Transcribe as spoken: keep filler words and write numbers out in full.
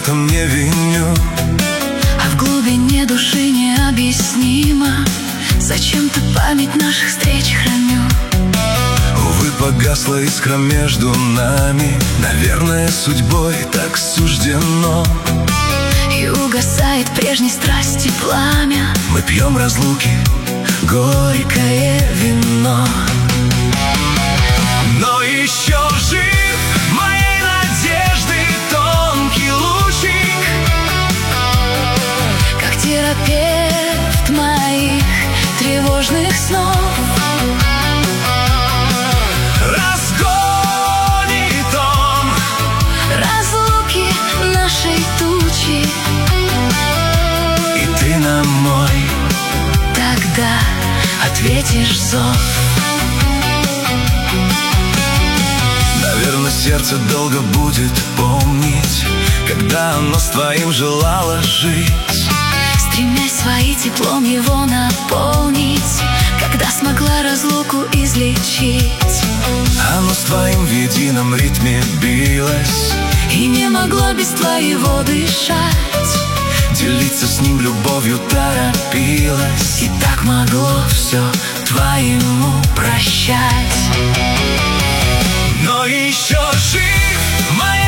этом не виню. А в глубине души необъяснимо, зачем-то память наших встреч храню. Увы, погасла искра между нами, наверное, судьбой так суждено. И угасает прежней страсти пламя. Мы пьем разлуки горькое вино. Но еще жив моей надежды тонкий лучик, как терапевт моих тревожных снов. Разгонит он разлуки нашей тучи. И ты на мой тогда ответишь зов. Наверное, сердце долго будет помнить, когда оно с твоим желало жить, стремясь своим теплом его наполнить, когда смогла разлуку излечить. Оно с твоим в едином ритме билось и не могло без твоего дышать. Делиться с ним любовью торопилась, и так могло все твоему прощать. Но еще жив моя